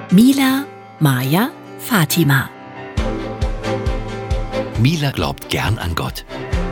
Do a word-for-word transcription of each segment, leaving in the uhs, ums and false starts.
Mila, Maja, Fatima. Mila glaubt gern an Gott.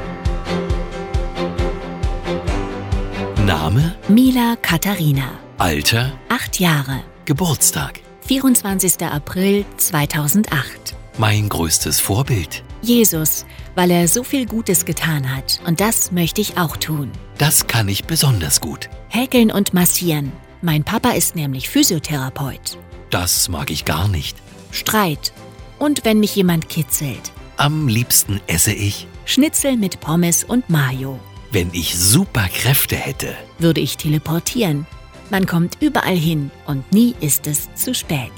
Name? Mila Katharina. Alter? Acht Jahre. Geburtstag? vierundzwanzigster April zweitausendacht. Mein größtes Vorbild? Jesus, weil er so viel Gutes getan hat. Und das möchte ich auch tun. Das kann ich besonders gut. Häkeln und massieren. Mein Papa ist nämlich Physiotherapeut. Das mag ich gar nicht. Streit. Und wenn mich jemand kitzelt. Am liebsten esse ich, Schnitzel mit Pommes und Mayo. wenn ich Superkräfte hätte. Würde ich teleportieren. Man kommt überall hin und nie ist es zu spät.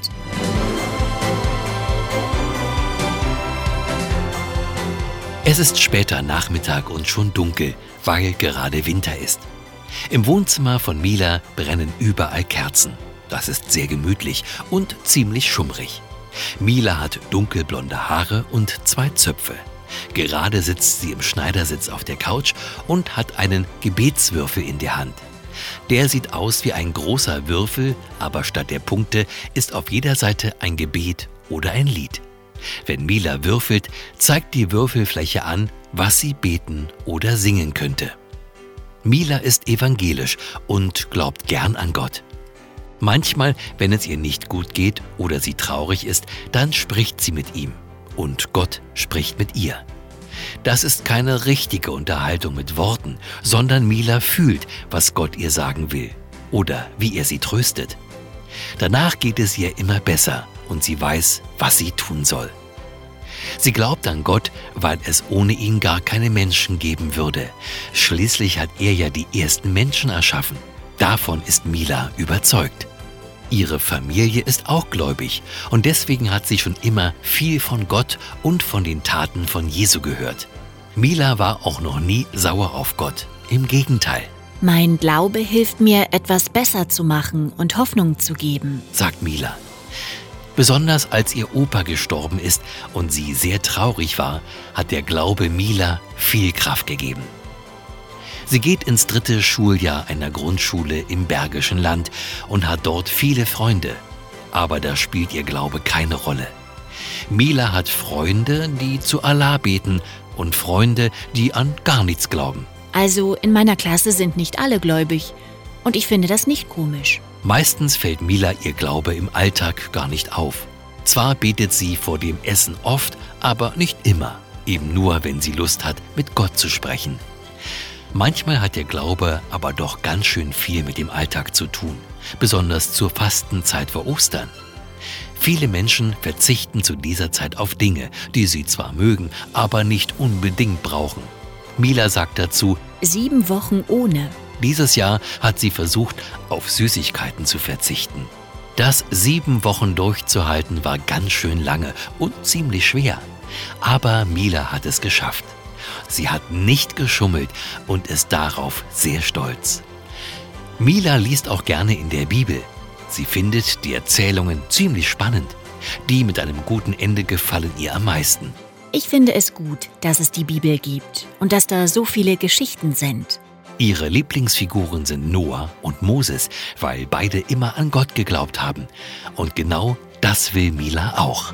Es ist später Nachmittag und schon dunkel, weil gerade Winter ist. Im Wohnzimmer von Mila brennen überall Kerzen. Das ist sehr gemütlich und ziemlich schummrig. Mila hat dunkelblonde Haare und zwei Zöpfe. Gerade sitzt sie im Schneidersitz auf der Couch und hat einen Gebetswürfel in der Hand. Der sieht aus wie ein großer Würfel, aber statt der Punkte ist auf jeder Seite ein Gebet oder ein Lied. Wenn Mila würfelt, zeigt die Würfelfläche an, was sie beten oder singen könnte. Mila ist evangelisch und glaubt gern an Gott. Manchmal, wenn es ihr nicht gut geht oder sie traurig ist, dann spricht sie mit ihm und Gott spricht mit ihr. Das ist keine richtige Unterhaltung mit Worten, sondern Mila fühlt, was Gott ihr sagen will oder wie er sie tröstet. Danach geht es ihr immer besser und sie weiß, was sie tun soll. Sie glaubt an Gott, weil es ohne ihn gar keine Menschen geben würde. Schließlich hat er ja die ersten Menschen erschaffen. Davon ist Mila überzeugt. Ihre Familie ist auch gläubig und deswegen hat sie schon immer viel von Gott und von den Taten von Jesu gehört. Mila war auch noch nie sauer auf Gott. Im Gegenteil, Mein Glaube hilft mir, etwas besser zu machen und Hoffnung zu geben. sagt Mila. Besonders als ihr Opa gestorben ist und sie sehr traurig war, hat der Glaube Mila viel Kraft gegeben. Sie geht ins dritte Schuljahr einer Grundschule im Bergischen Land und hat dort viele Freunde. Aber da spielt ihr Glaube keine Rolle. Mila hat Freunde, die zu Allah beten und Freunde, die an gar nichts glauben. Also in meiner Klasse sind nicht alle gläubig. Und ich finde das nicht komisch. Meistens fällt Mila ihr Glaube im Alltag gar nicht auf. Zwar betet sie vor dem Essen oft, aber nicht immer. Eben nur, wenn sie Lust hat, mit Gott zu sprechen. Manchmal hat der Glaube aber doch ganz schön viel mit dem Alltag zu tun, besonders zur Fastenzeit vor Ostern. Viele Menschen verzichten zu dieser Zeit auf Dinge, die sie zwar mögen, aber nicht unbedingt brauchen. Mila sagt dazu, Sieben Wochen ohne. dieses Jahr hat sie versucht, auf Süßigkeiten zu verzichten. Das sieben Wochen durchzuhalten war ganz schön lange und ziemlich schwer. Aber Mila hat es geschafft. Sie hat nicht geschummelt und ist darauf sehr stolz. Mila liest auch gerne in der Bibel. Sie findet die Erzählungen ziemlich spannend. Die mit einem guten Ende gefallen ihr am meisten. Ich finde es gut, dass es die Bibel gibt und dass da so viele Geschichten sind. Ihre Lieblingsfiguren sind Noah und Moses, weil beide immer an Gott geglaubt haben. Und genau das will Mila auch.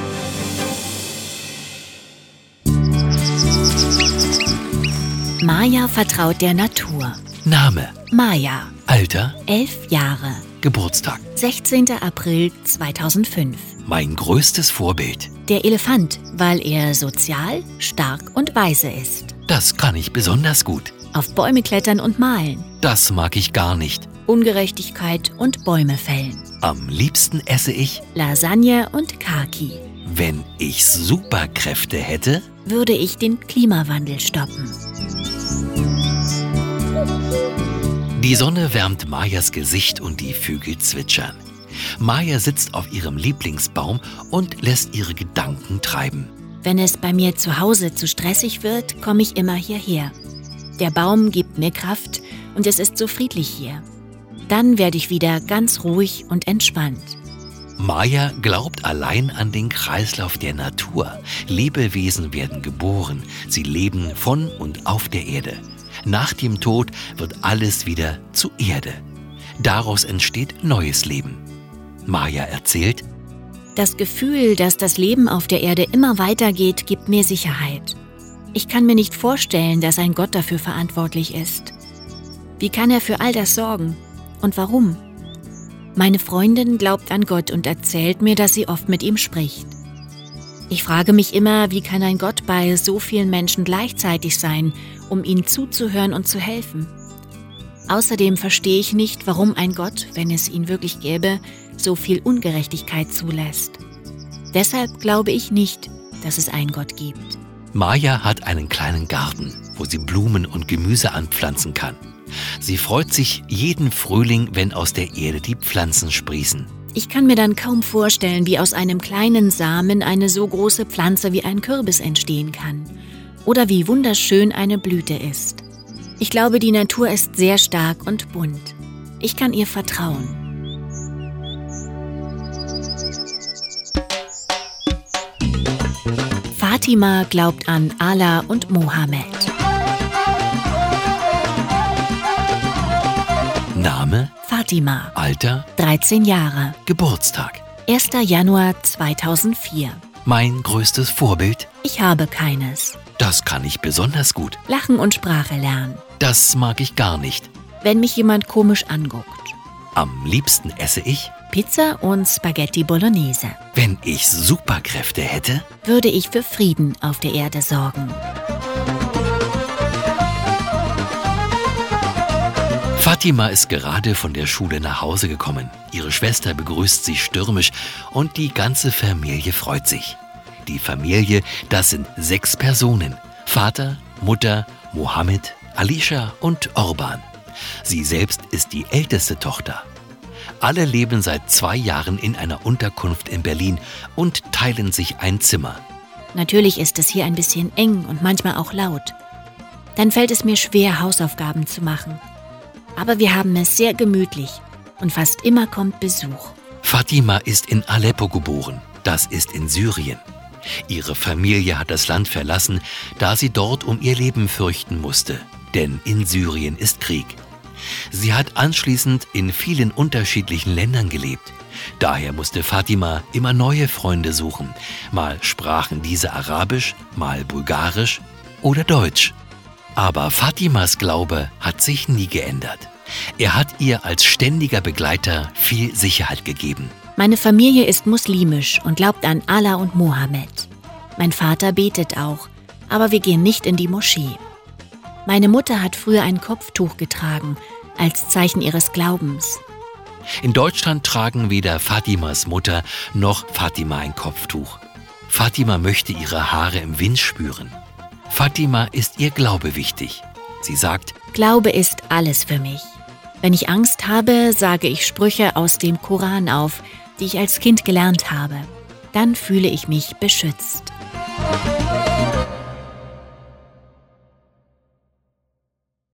Maja vertraut der Natur. Name, Maja, Alter, elf Jahre. Geburtstag. sechzehnter April zweitausendfünf. Mein größtes Vorbild. Der Elefant, weil er sozial, stark und weise ist. Das kann ich besonders gut. Auf Bäume klettern und malen. Das mag ich gar nicht. Ungerechtigkeit und Bäume fällen. Am liebsten esse ich, Lasagne und Kaki. wenn ich Superkräfte hätte, Würde ich den Klimawandel stoppen. Die Sonne wärmt Majas Gesicht und die Vögel zwitschern. Maja sitzt auf ihrem Lieblingsbaum und lässt ihre Gedanken treiben. Wenn es bei mir zu Hause zu stressig wird, komme ich immer hierher. Der Baum gibt mir Kraft und es ist so friedlich hier. Dann werde ich wieder ganz ruhig und entspannt. Maja glaubt allein an den Kreislauf der Natur. Lebewesen werden geboren, sie leben von und auf der Erde. Nach dem Tod wird alles wieder zu Erde. Daraus entsteht neues Leben. Maja erzählt: Das Gefühl, dass das Leben auf der Erde immer weitergeht, gibt mir Sicherheit. Ich kann mir nicht vorstellen, dass ein Gott dafür verantwortlich ist. Wie kann er für all das sorgen? Und warum? Meine Freundin glaubt an Gott und erzählt mir, dass sie oft mit ihm spricht. Ich frage mich immer, wie kann ein Gott bei so vielen Menschen gleichzeitig sein, um ihnen zuzuhören und zu helfen? Außerdem verstehe ich nicht, warum ein Gott, wenn es ihn wirklich gäbe, so viel Ungerechtigkeit zulässt. Deshalb glaube ich nicht, dass es einen Gott gibt. Maja hat einen kleinen Garten, wo sie Blumen und Gemüse anpflanzen kann. Sie freut sich jeden Frühling, wenn aus der Erde die Pflanzen sprießen. Ich kann mir dann kaum vorstellen, wie aus einem kleinen Samen eine so große Pflanze wie ein Kürbis entstehen kann. Oder wie wunderschön eine Blüte ist. Ich glaube, die Natur ist sehr stark und bunt. Ich kann ihr vertrauen. Fatima glaubt an Allah und Mohammed. Name? Fatima. Alter? dreizehn Jahre. Geburtstag? erster Januar zweitausendvier. Mein größtes Vorbild? Ich habe keines. Das kann ich besonders gut. Lachen und Sprache lernen. Das mag ich gar nicht. Wenn mich jemand komisch anguckt. Am liebsten esse ich? Pizza und Spaghetti Bolognese. Wenn ich Superkräfte hätte? Würde ich für Frieden auf der Erde sorgen. Fatima ist gerade von der Schule nach Hause gekommen. Ihre Schwester begrüßt sie stürmisch und die ganze Familie freut sich. Die Familie, das sind sechs Personen. Vater, Mutter, Mohammed, Alicia und Orban. Sie selbst ist die älteste Tochter. Alle leben seit zwei Jahren in einer Unterkunft in Berlin und teilen sich ein Zimmer. Natürlich ist es hier ein bisschen eng und manchmal auch laut. Dann fällt es mir schwer, Hausaufgaben zu machen. Aber wir haben es sehr gemütlich und fast immer kommt Besuch. Fatima ist in Aleppo geboren. Das ist in Syrien. Ihre Familie hat das Land verlassen, da sie dort um ihr Leben fürchten musste. Denn in Syrien ist Krieg. Sie hat anschließend in vielen unterschiedlichen Ländern gelebt. Daher musste Fatima immer neue Freunde suchen. Mal sprachen diese Arabisch, mal Bulgarisch oder Deutsch. Aber Fatimas Glaube hat sich nie geändert. Er hat ihr als ständiger Begleiter viel Sicherheit gegeben. Meine Familie ist muslimisch und glaubt an Allah und Mohammed. Mein Vater betet auch, aber wir gehen nicht in die Moschee. Meine Mutter hat früher ein Kopftuch getragen, als Zeichen ihres Glaubens. In Deutschland tragen weder Fatimas Mutter noch Fatima ein Kopftuch. Fatima möchte ihre Haare im Wind spüren. Fatima ist ihr Glaube wichtig. Sie sagt: Glaube ist alles für mich. Wenn ich Angst habe, sage ich Sprüche aus dem Koran auf, die ich als Kind gelernt habe. Dann fühle ich mich beschützt.